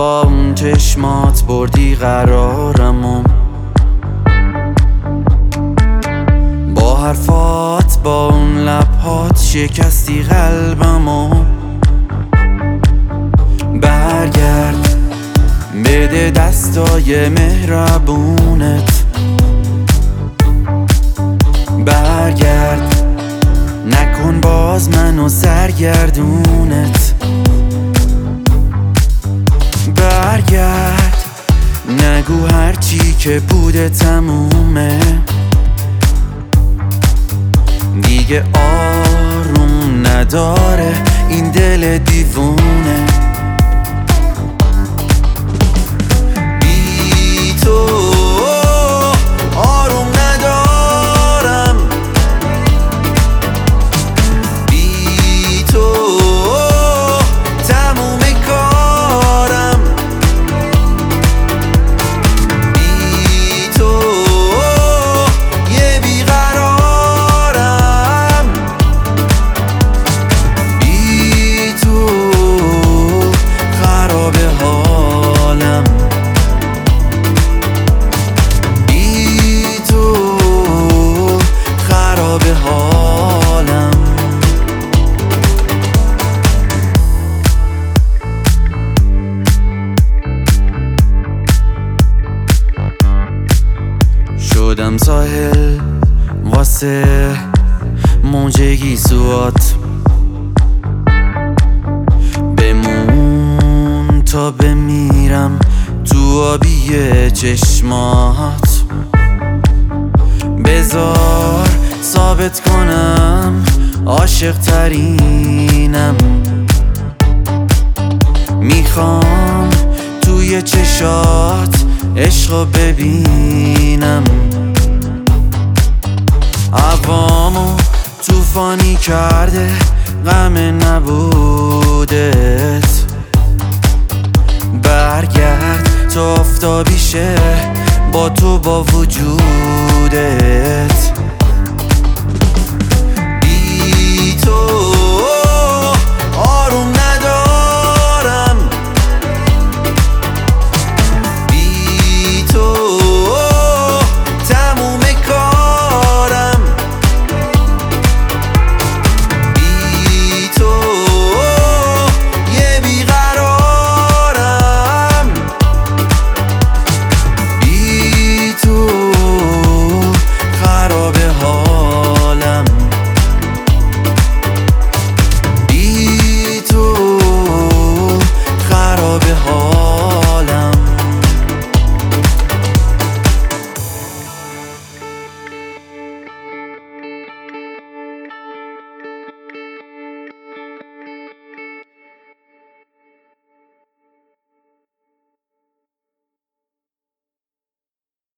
با اون چشمات بردی قرارمو، با حرفات با اون لبهات شکستی قلبمو. برگرد بده دستای مهربونت، برگرد نکن باز منو سرگردونت. برگرد نگو هرچی که بوده تمومه، دیگه آروم نداره این دل دیوونه. بی تو آروم ندارم، بی تو تموم کارم، بی تو یه بیقرارم، بی تو خراب حالم، بی تو خراب حالم. شدم ساحل واسه موجگی سوات، بمون تا بمیرم تو آبی چشمات. بذار ثابت کنم عاشق ترینم، میخوام توی چشات عشقو ببینم. عوامو طوفانی کرده غم نبودت، برگرد تا آفتابی شه با تو با وجودت.